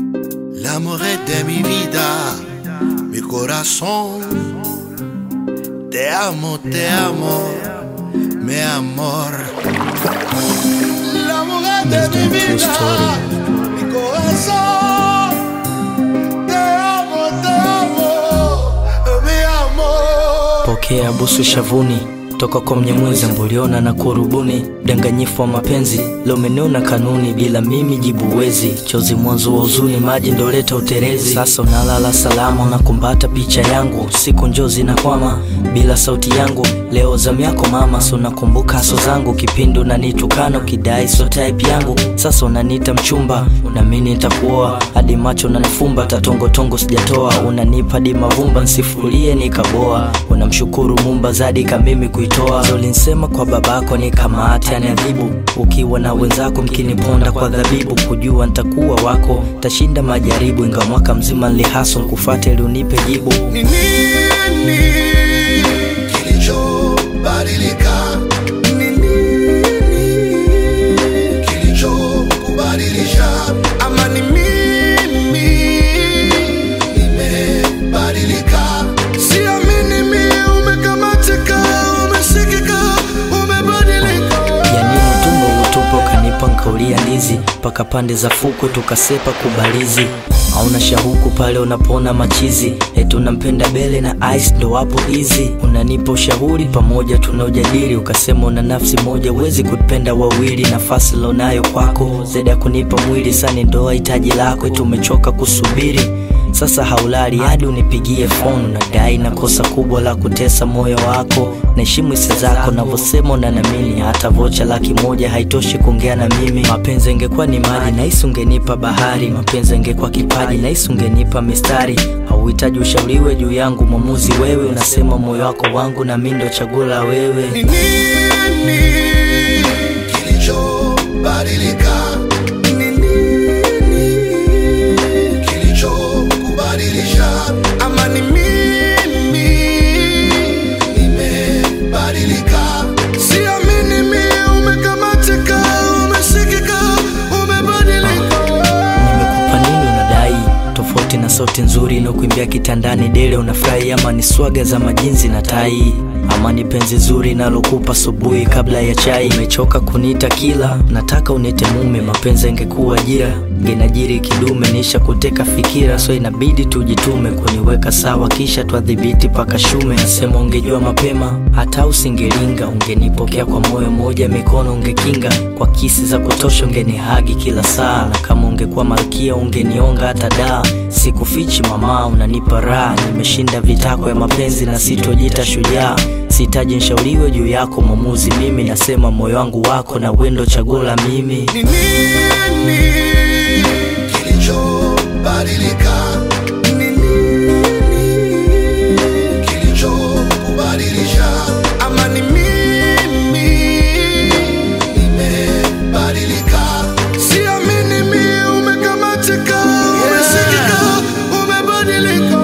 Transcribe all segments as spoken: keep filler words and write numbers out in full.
L'amore de mi vida, mi corazón. Te amo, te amo, mi amor. L'amore de mi vida, mi corazón. Te amo, te amo, mi amor. Pokea busu shavuni toka kwa Mnyamwezi mboliona na kurubuni. Danganyifu wa mapenzi leo menona kanuni, bila mimi jibu wezi. Chozi mwanzo wa uzuni, maji ndo leta uterezi. Sasa unalala salama, unakumbata picha yangu. Siku njozi na kwama bila sauti yangu. Leo zamu yako mama, so nakumbuka so zangu. Kipindi unanitukana ukidai so type yangu. Sasa unaniita mchumba, na mimi nitakuoa. Hadi macho unanifumba, tatongo tongo sijatoa. Unanipa hadi mavumba, nsifulie nikaboa. Unamshukuru Muumba zadi kama mimi kuitoa. Ulinisema kwa babako ni kama ati aniadhibu. Ukiwa na wenzako mkiniponda kwa dhabibu. Kujua nitakuwa wako, tashinda majaribu. Inga mwaka mzima nilihaso kufuata ili unipe jibu. Ni nini kilichobadilika? Ni nini kilichokubadilisha? Ama ni mimi nimebadilika? Siamini mimi umekamatika, umesikika, umebadilika. Yani utumbo utupo kanipa nkaulia ndizi. Paka pande za fuko tukasepa kubalizi. Hauna shahuku pale unapona machizi. Etu unampenda bele na ice ndo wapo easy. Unanipa ushauri pamoja tunaojadili. Ukasema una nafsi moja wezi kutupenda wawili. Nafasi lonayo kwako zeda kunipa mwili. Sani ndoa hitaji lako, etu umechoka kusubiri. Sasa haulali hadi unipigie phone. Unadai na kosa kubwa la kutesa moyo wako. Naheshimu hisia zako navyosema unanamini. Hata vocha laki moja haitoshi kuongea na mimi. Mapenzi ingekuwa ni maji na hisi ungenipa bahari. Mapenzi ingekuwa kipaji na hisi ungenipa mistari. Hauhitaji ushauriwe juu yangu, mwamuzi wewe. Unasema moyo wako wangu na mimi ndo chaguo la wewe. Ni nini kilichobadilika? Ama ni mimi nimebadilika? Siamini mimi umekamatika, umesikika, umebadilika. Nimekupa nini unadai? Tofauti na sauti nzuri na kuimbia kitandani dele unafurahi. Ama ni swaga za majinzi na tai? Ama ni penzi zuri nalokupa asubuhi kabla ya chai? Umechoka kuniita kila, nataka unite mume. Mapenzi ingekuwa ajira, ngenajiri kidume. Nisha kuteka fikira, so inabidi tujitume. Kuniweka sawa kisha tuadhibiti paka shume. Nasema ungejua mapema, hata usingelinga. Ungenipokea kwa moyo moja, mikono ungekinga. Kwa kisi za kutosha ungenihagi kila saa. Na kama ungekuwa malkia ungenionga hata daa. Sikufichi mama, unanipa raha. Nimeshinda vitako ya mapenzi na sitojita shujaa. Sitaji nishauriwe juu yako mwamuzi mimi. Nasema moyo wangu wako na wendo chaguo la mimi. Ni nini kilichobadilika? Ni nini kilichokubadilisha? Ama ni mimi nimebadilika? Siamini mimi umekamatika, umesikika, umebadilika.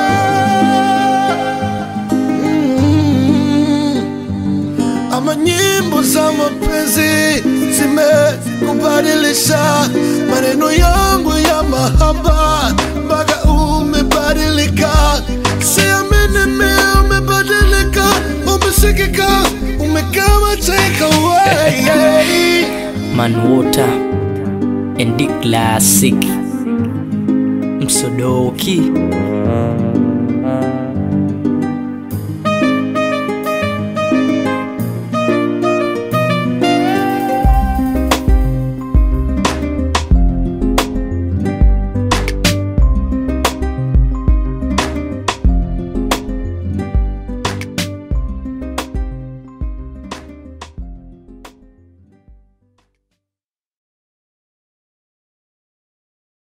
Ama nyimbo za mapenzi zimekubadilisha? Maneno yangu ya mahaba mpaka umebadilika? Siamini mimi umebadilika, umesikika, umekamatika wewe. Manwater and the classic Msodoki.